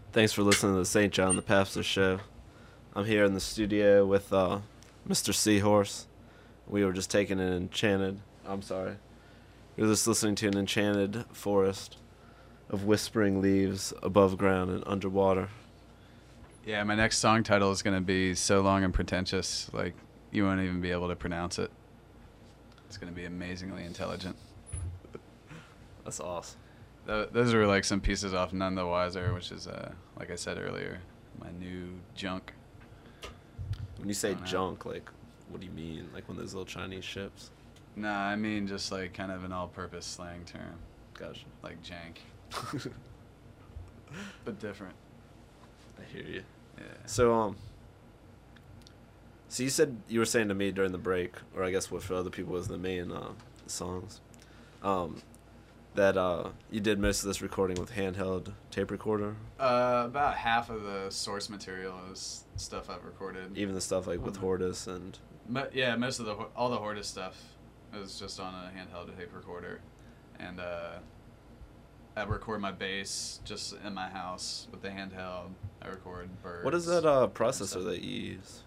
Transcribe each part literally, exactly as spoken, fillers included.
Thanks for listening to the Saint John the Pastor Show. I'm here in the studio with uh, Mister Seahorse. We were just taking an enchanted... I'm sorry. We were just listening to an enchanted forest of whispering leaves above ground and underwater. Yeah, my next song title is going to be So Long and Pretentious. Like, you won't even be able to pronounce it. It's going to be amazingly intelligent. That's awesome. Th- those are like some pieces off None the Wiser, which is, uh, like I said earlier, my new junk. When you say know. junk, like, what do you mean? Like one of those little Chinese ships? Nah, I mean just like kind of an all-purpose slang term. Gotcha. Like jank. But different. I hear you. Yeah. So, um, so you said you were saying to me during the break, or I guess what for other people was the main uh, songs, um, that uh, you did most of this recording with handheld tape recorder. Uh, about half of the source material is stuff I've recorded. Even the stuff like with Hortus and. But yeah, most of the all the Hortus stuff is just on a handheld tape recorder, and uh, I record my bass just in my house with the handheld. I record birds. What is that uh, processor that you use?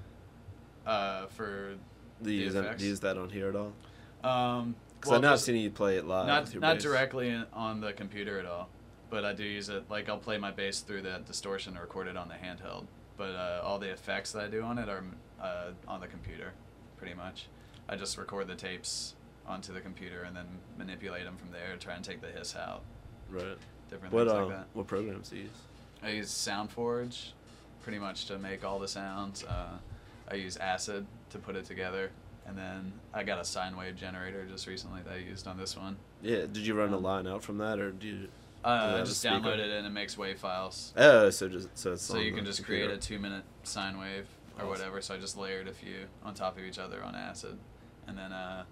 Uh, for Do you the use, that, effects? do you use that on here at all? Um, Because well, I know I've just seen you play it live. not with your not bass. directly in, on the computer at all, but I do use it. Like I'll play my bass through that distortion and record it on the handheld. But uh, all the effects that I do on it are uh, on the computer, pretty much. I just record the tapes onto the computer and then manipulate them from there to try and take the hiss out. Right. Different What things uh, like that. what programs do you use? I use SoundForge, pretty much to make all the sounds. Uh, I use Acid to put it together, and then I got a sine wave generator just recently that I used on this one. Yeah. Did you run a Um, line out from that, or do you? Uh, Do they I have a just speaker? download it and it makes wave files. Oh, so just so it's So on you the can just computer. create a two-minute sine wave or Awesome. whatever. So I just layered a few on top of each other on Acid, and then uh,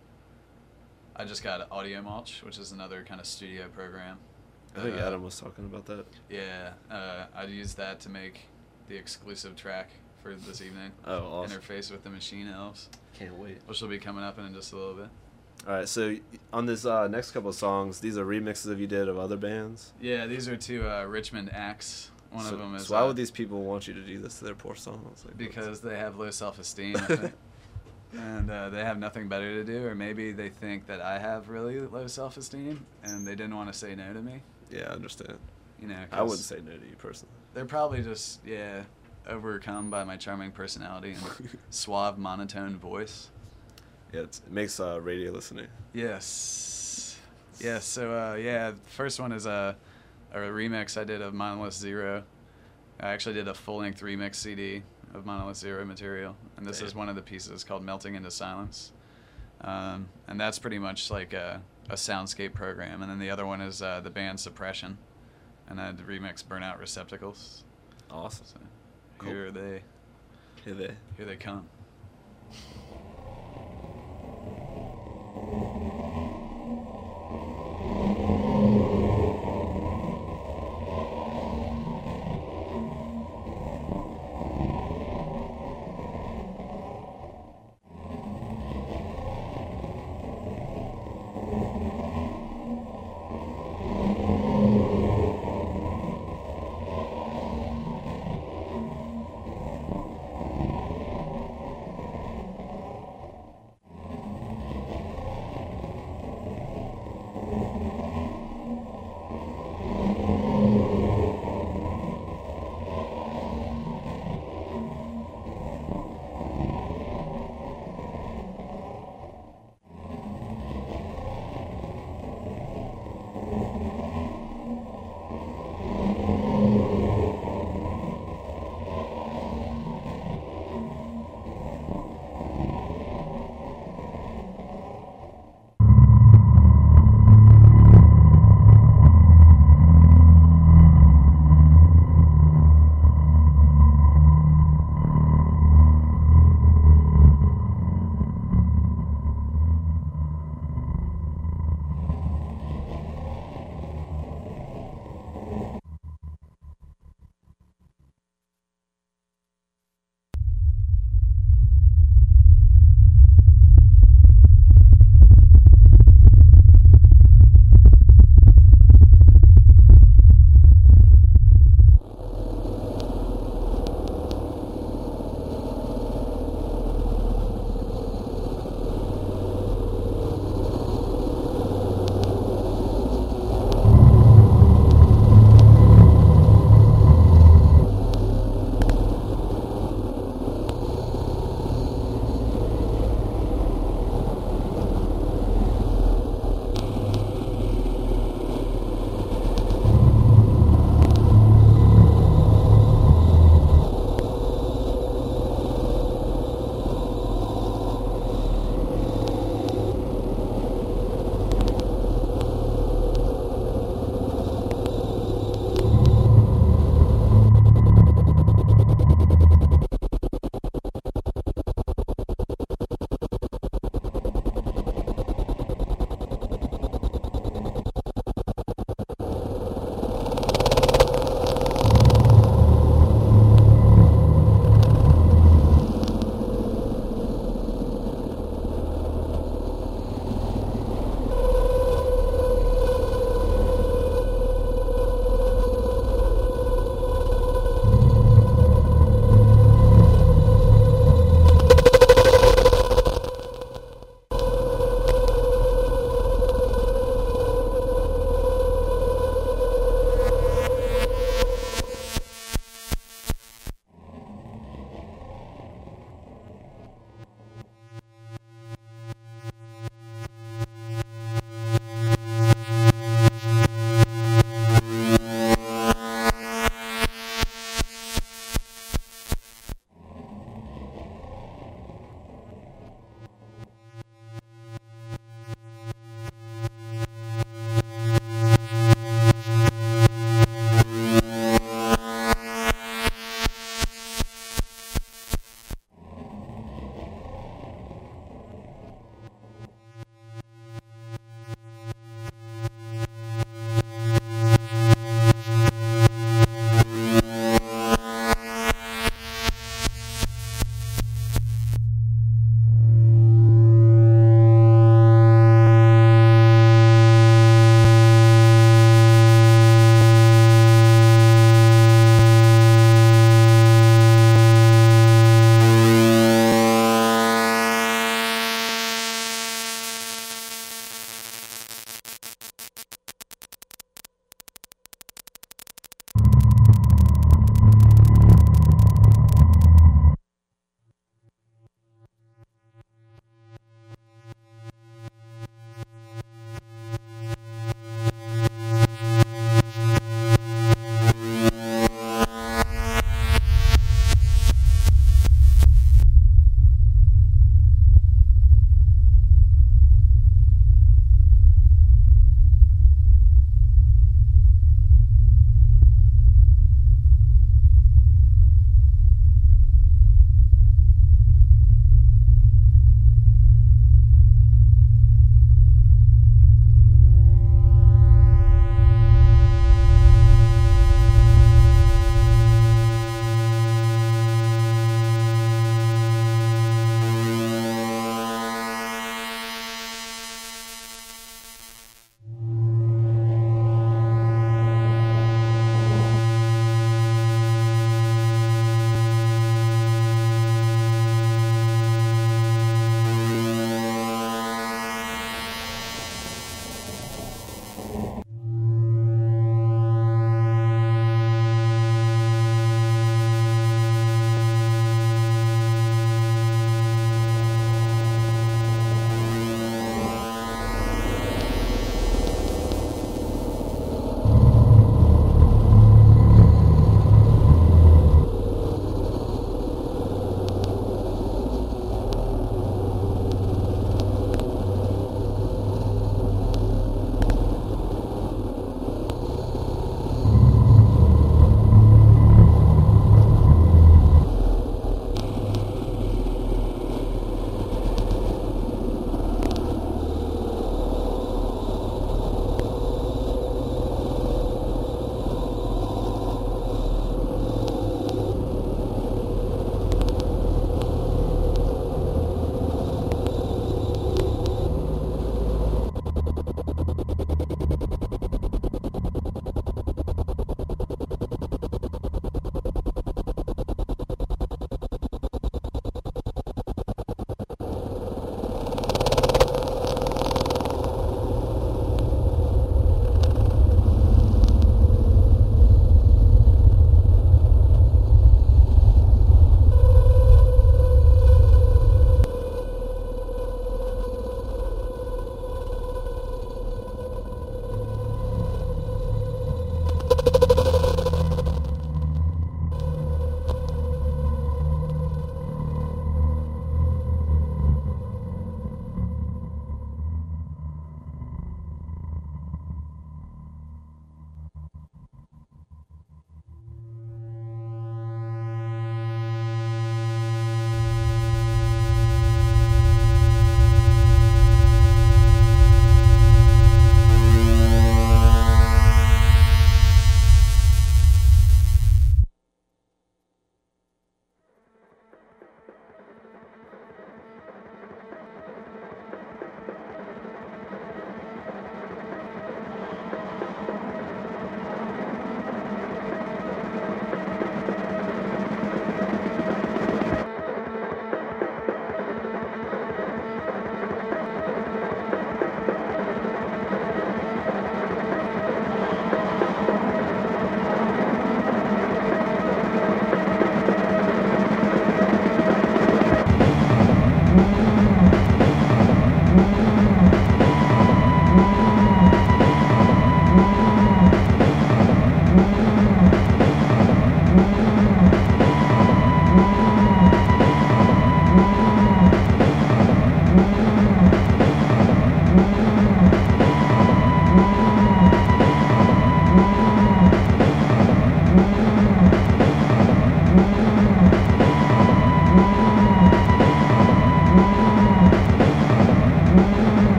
I just got Audio Mulch, which is another kind of studio program. I think Uh, Adam was talking about that. Yeah, uh, I used that to make the exclusive track for this evening. Oh, awesome. Interface with the Machine Elves, Can't wait. which will be coming up in just a little bit. All right, so on this uh, next couple of songs, these are remixes of you did of other bands. Yeah, these are two uh, Richmond acts. One so, of them is So why uh, would these people want you to do this to their poor songs? Like, because they have low self-esteem, I think. And uh, they have nothing better to do, or maybe they think that I have really low self-esteem, and they didn't want to say no to me. yeah, I understand. You know, I wouldn't say no to you personally. They're probably just yeah overcome by my charming personality and suave monotone voice. Yeah, it's, it makes uh, radio listening. Yes. Yes. So uh, yeah, the first one is a a remix I did of Monolith Zero. I actually did a full-length remix C D of Monolith Zero material, and this is Damn. one of the pieces called Melting into Silence. Um, and that's pretty much like a, a soundscape program. And then the other one is uh, the band Suppression, and I had to remix Burnout Receptacles. Awesome. So Cool. here they Hey there. here they come.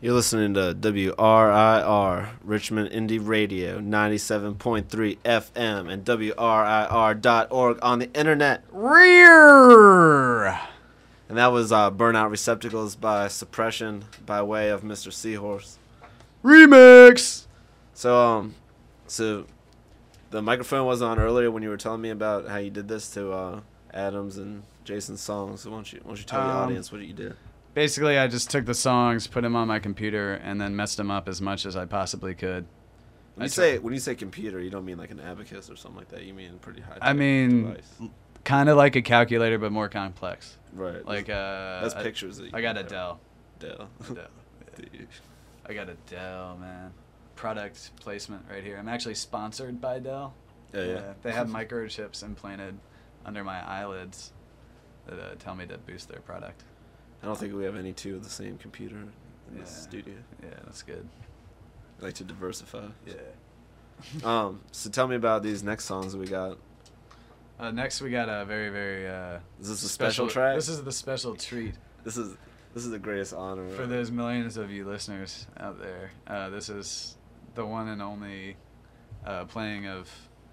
You're listening to W R I R, Richmond Indie Radio, ninety-seven point three F M, and W R I R dot org on the internet. Rear! And that was uh, Burnout Receptacles by Suppression by way of Mister Seahorse. Remix! So, um, so the microphone wasn't on earlier when you were telling me about how you did this to uh, Adams and Jason's songs. So why don't you, why don't you tell Um, the audience what you did? Basically, I just took the songs, put them on my computer, and then messed them up as much as I possibly could. When I you say when you say computer, you don't mean like an abacus or something like that. You mean a pretty high. I mean, device. kind of like a calculator, but more complex. Right. Like uh, That's I- pictures. That you I got a have. Dell. Dell. Dell. I got a Dell, man. Product placement right here. I'm actually sponsored by Dell. Yeah, yeah. Uh, they have microchips implanted under my eyelids that uh, tell me to boost their product. I don't think we have any two of the same computer in Yeah. this studio. Yeah, that's good. I like to diversify. Yeah. Um. So tell me about these next songs that we got. Uh, next, we got a very, very uh, Is this a special track? This is the special treat This is this is the greatest honor. for those millions of you listeners out there. Uh, this is the one and only uh, playing of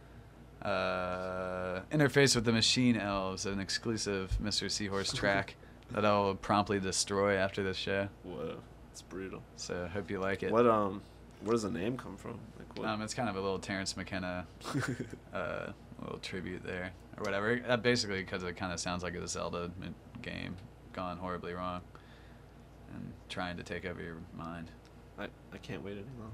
uh, Interface with the Machine Elves, an exclusive Mister Seahorse track that I'll promptly destroy after this show. Whoa, it's brutal. So hope you like it. What um, where does the name come from? Like what? Um, it's kind of a little Terrence McKenna uh, little tribute there, or whatever. Uh, basically, because it kind of sounds like a Zelda m- game gone horribly wrong and trying to take over your mind. I I can't wait any longer.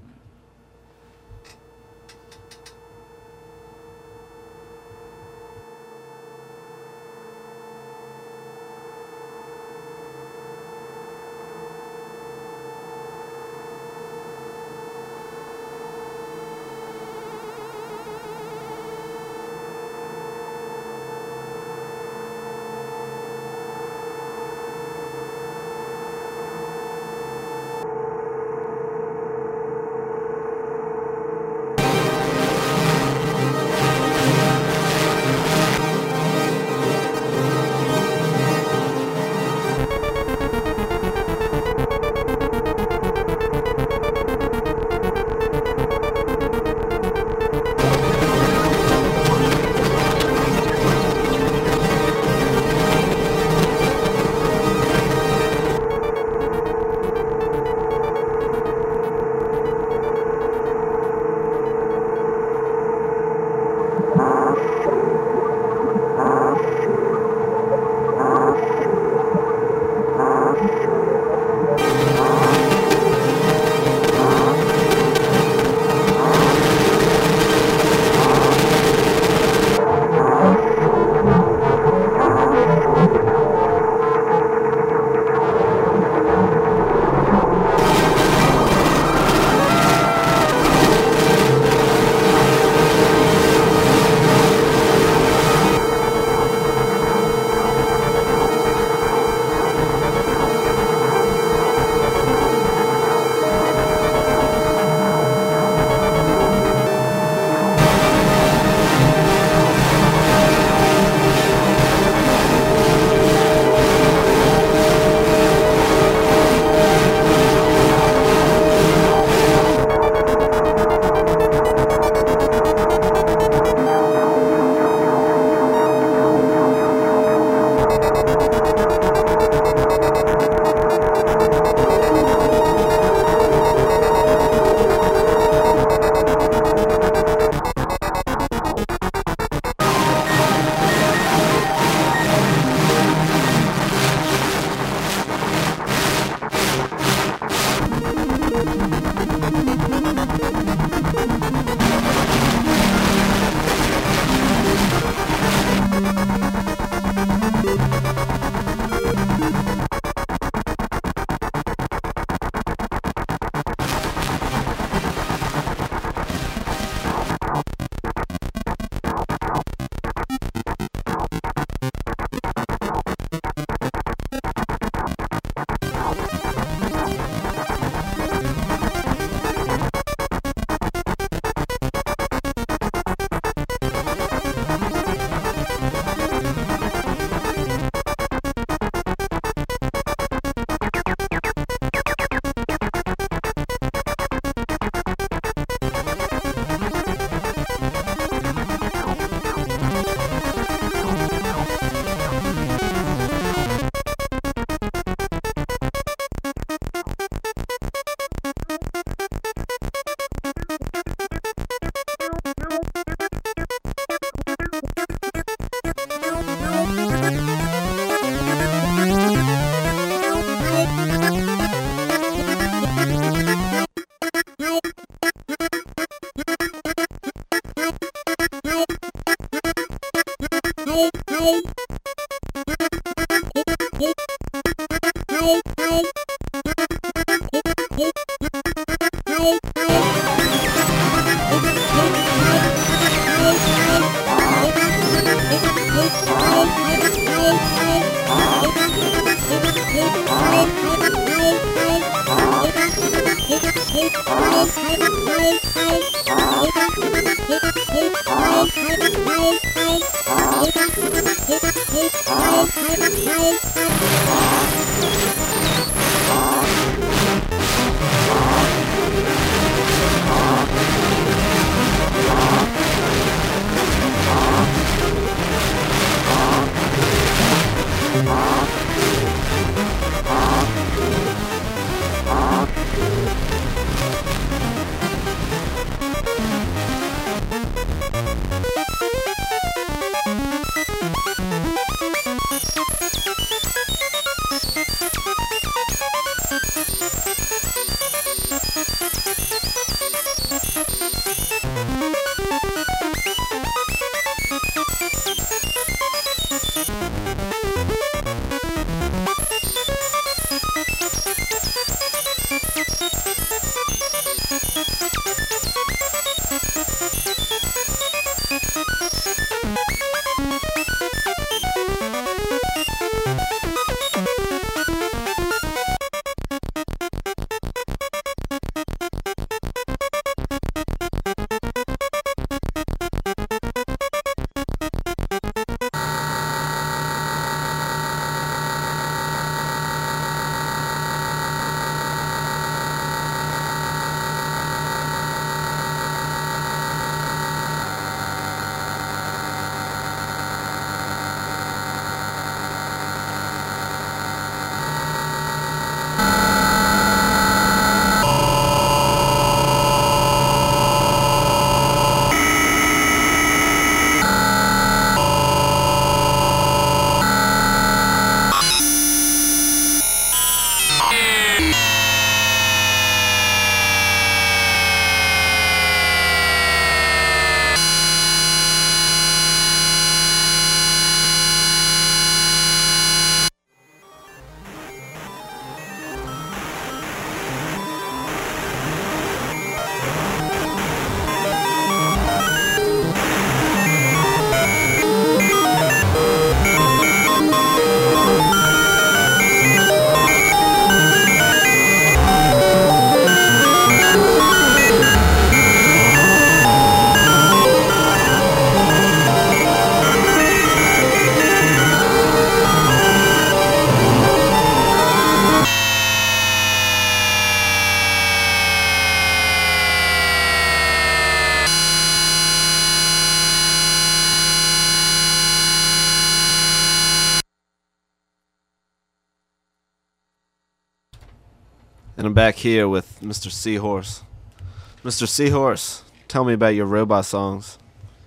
And I'm back here with Mister Seahorse. Mister Seahorse, tell me about your robot songs.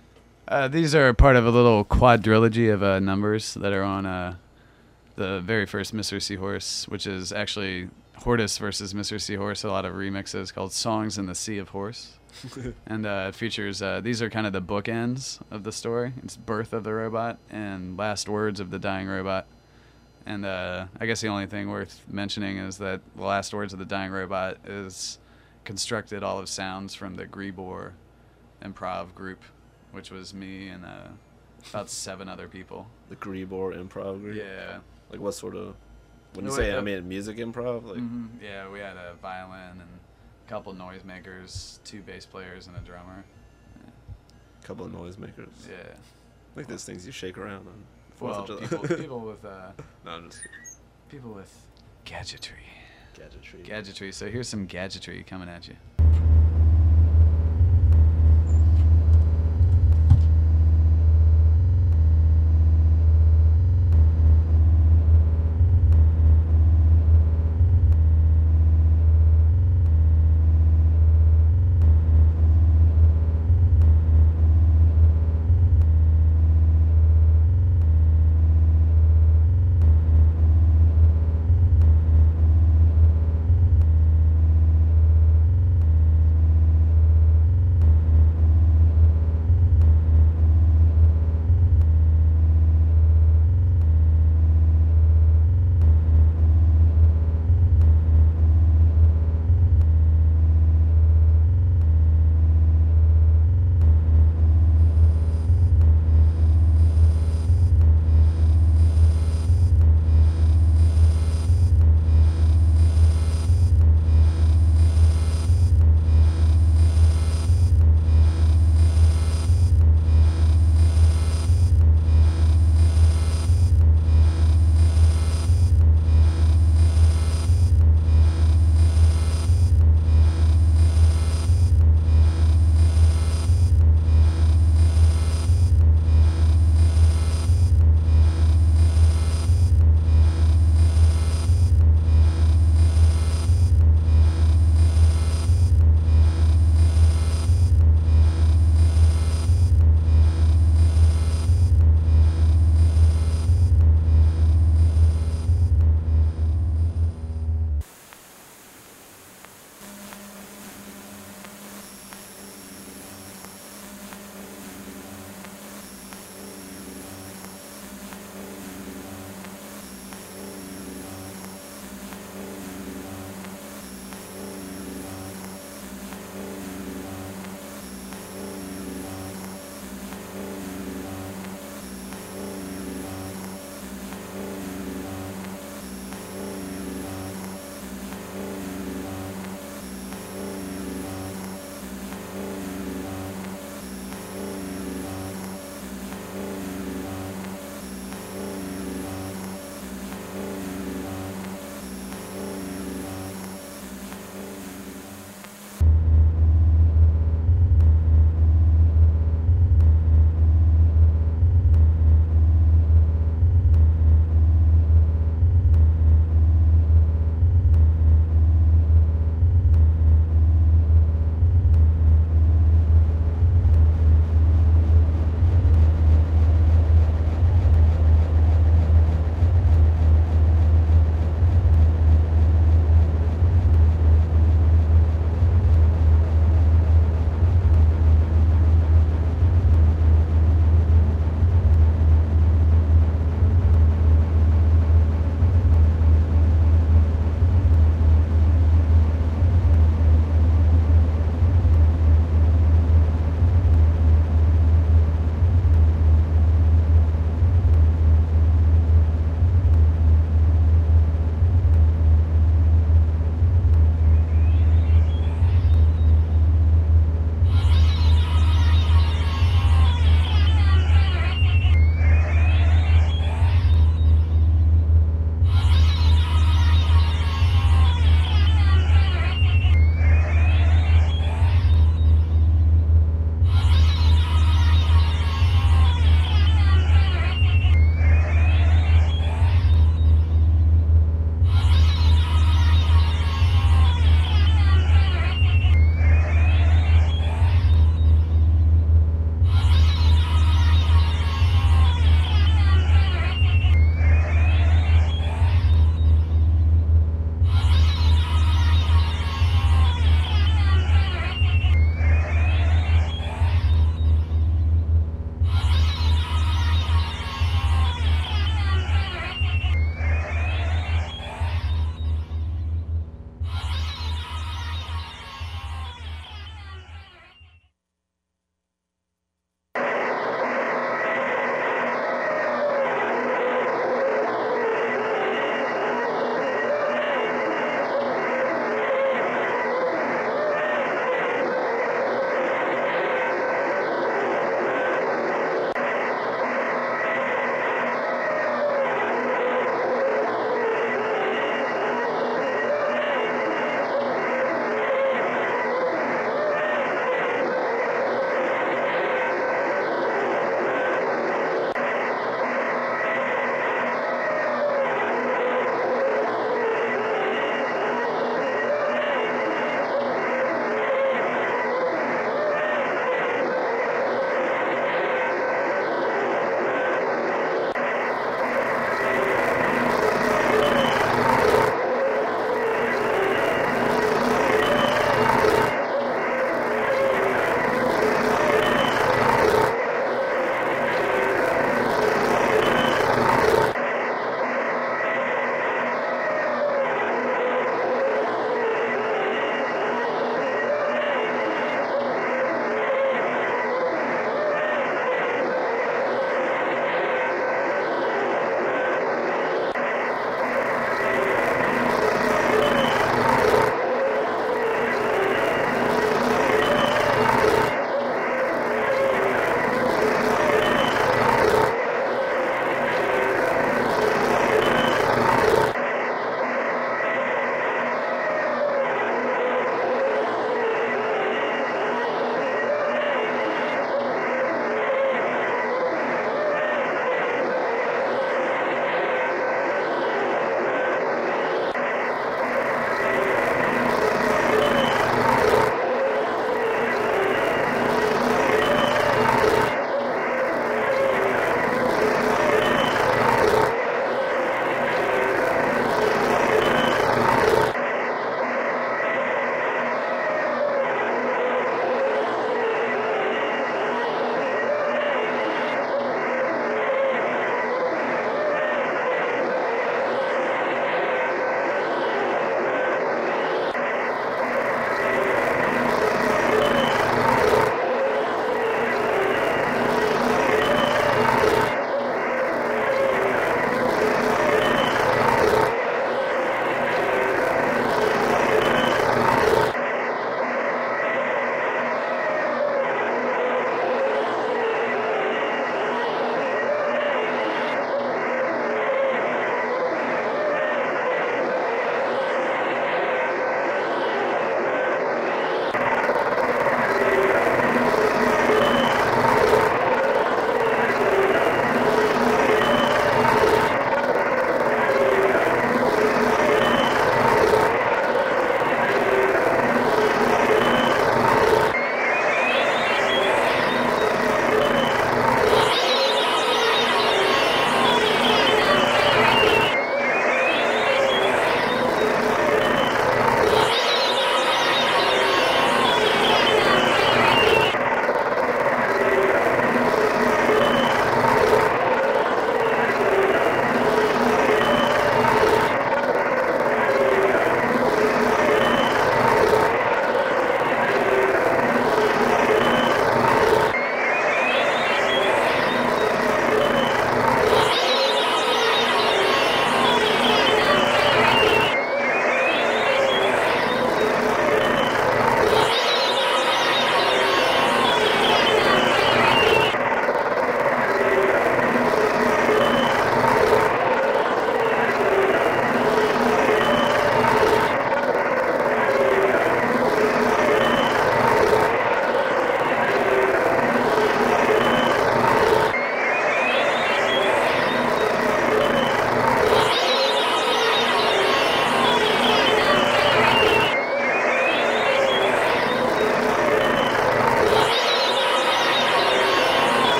Uh, these are part of a little quadrilogy of uh, numbers that are on uh, the very first Mister Seahorse, which is actually Hortus versus Mister Seahorse, a lot of remixes called Songs in the Sea of Horse. And uh, it features, uh, these are kind of the bookends of the story. It's Birth of the Robot and Last Words of the Dying Robot. And uh, I guess the only thing worth mentioning is that the Last Words of the Dying Robot is constructed all of sounds from the Grebor improv group, which was me and uh, about seven other people. The Grebor improv group? Yeah. Like what sort of, when you No, say, uh, I mean music improv? Like Mm-hmm. Yeah, we had a violin and a couple noisemakers, two bass players, and a drummer. a couple of noisemakers. Yeah. Like those things you shake around on. Well, Fourth of people, July. people with uh, No, I'm just kidding. people with gadgetry. Gadgetry. Gadgetry. So here's some gadgetry coming at you.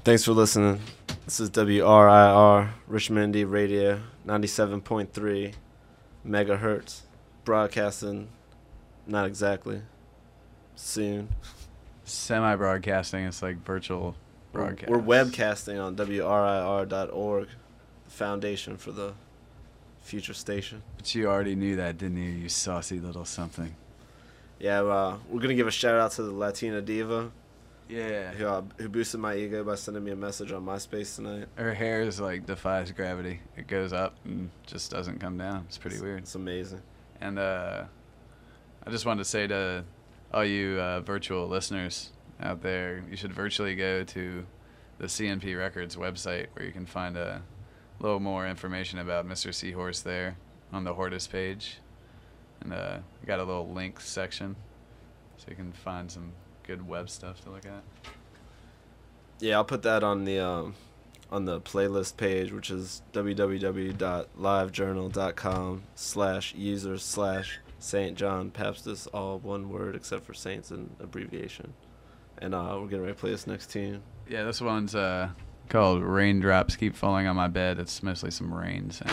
Thanks for listening. This is W R I R, Richmond Indie Radio, ninety-seven point three megahertz, broadcasting, not exactly, soon. Semi-broadcasting, it's like virtual broadcast. We're, we're webcasting on W R I R dot org, the foundation for the future station. But you already knew that, didn't you, you saucy little something? Yeah, uh, we're going to give a shout out to the Latina Diva. Yeah. Who, uh, who boosted my ego by sending me a message on MySpace tonight. Her hair is like defies gravity. It goes up and just doesn't come down. It's pretty it's, weird. It's amazing. And uh, I just wanted to say to all you uh, virtual listeners out there, you should virtually go to the C N P Records website where you can find a little more information about Mister Seahorse there on the Hortus page. And uh, we got a little links section so you can find some good web stuff to look at. Yeah, I'll put that on the um, on the playlist page, which is www.livejournal.com slash users slash Saint John Baptist, all one word except for Saints and abbreviation. And uh, we're getting ready to play this next tune. Yeah, this one's uh, called Raindrops Keep Falling on My Bed. It's mostly some rain sounds.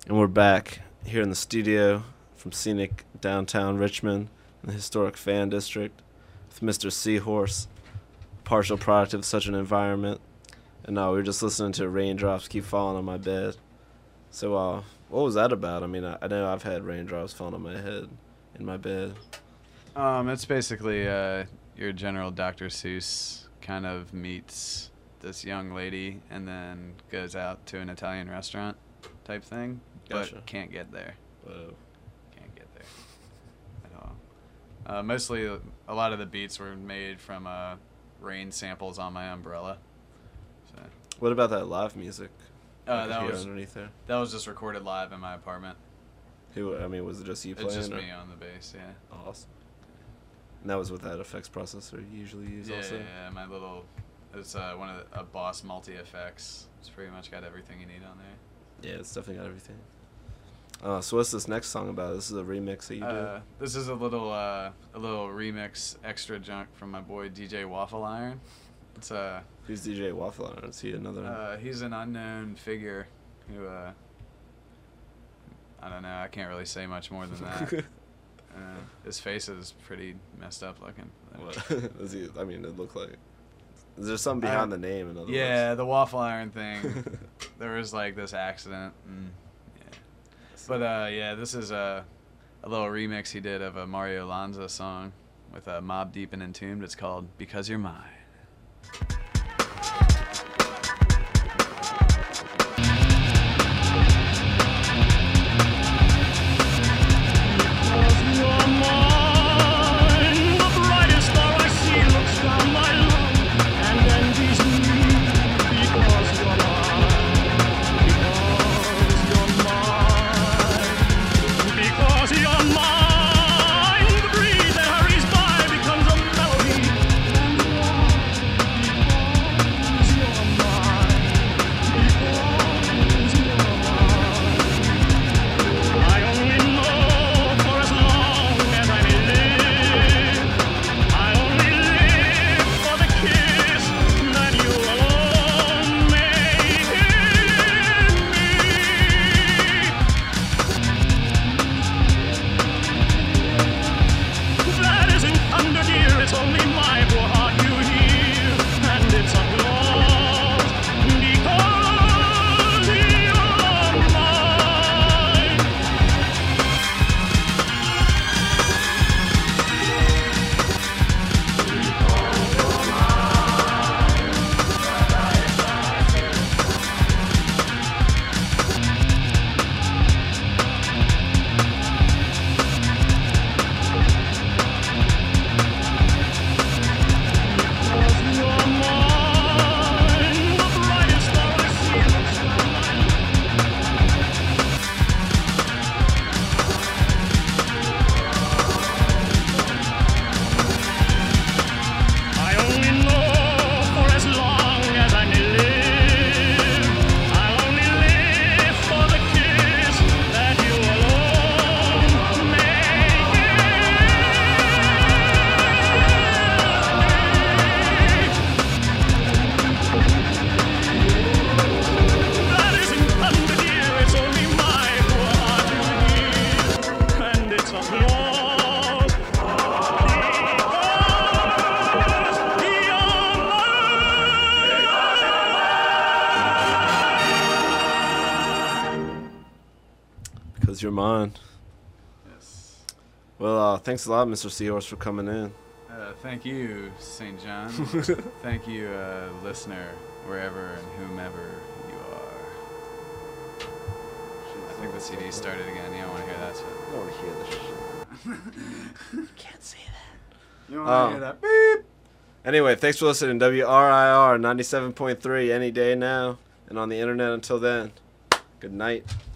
And we're back here in the studio from scenic downtown Richmond in the historic Fan District with Mister Seahorse, partial product of such an environment. And uh, we were just listening to Raindrops Keep Falling on My Bed. So uh, what was that about? I mean, I, I know I've had raindrops falling on my head in my bed. Um, it's basically uh, your general Doctor Seuss kind of meets this young lady and then goes out to an Italian restaurant type thing, Gotcha. but can't get there. Whoa. Can't get there at all. Uh, mostly, a lot of the beats were made from uh, rain samples on my umbrella. So. What about that live music? I Uh, could that hear was underneath there. that was just recorded live in my apartment. Who? I mean, was it just you playing? It's just or? me on the bass, yeah. Awesome. And that was with that effects processor you usually use Yeah, also? yeah, yeah, my little, it's uh, one of the, a Boss multi-effects. It's pretty much got everything you need on there. Yeah, it's definitely got everything. Uh, so what's this next song about? This is a remix that you Uh, this is a little uh, a little remix extra junk from my boy D J Waffle Iron. It's uh, did? Who's D J Waffle Iron? Is he another? uh, he's an unknown figure who uh, I don't know. I can't really say much more than that. uh, his face is pretty messed up looking. What? Does he, I mean, it looked like. Is there something I- behind the name? In other Yeah, the Waffle Iron thing. There was like this accident. And, yeah. But uh, yeah, this is a a little remix he did of a Mario Lanza song with a Mobb Deep and Entombed. It's called "Because You're Mine." Because you're mine. Yes. Well, uh, thanks a lot, Mister Seahorse, for coming in. Uh, thank you, Saint John. Thank you, uh, listener, wherever and whomever you are. I think the C D started again. You don't want to hear that shit. I don't want to hear this shit. Can't say that. You don't Oh. want to hear that beep. Anyway, thanks for listening. W R I R ninety-seven point three any day now, and on the internet until then. Good night.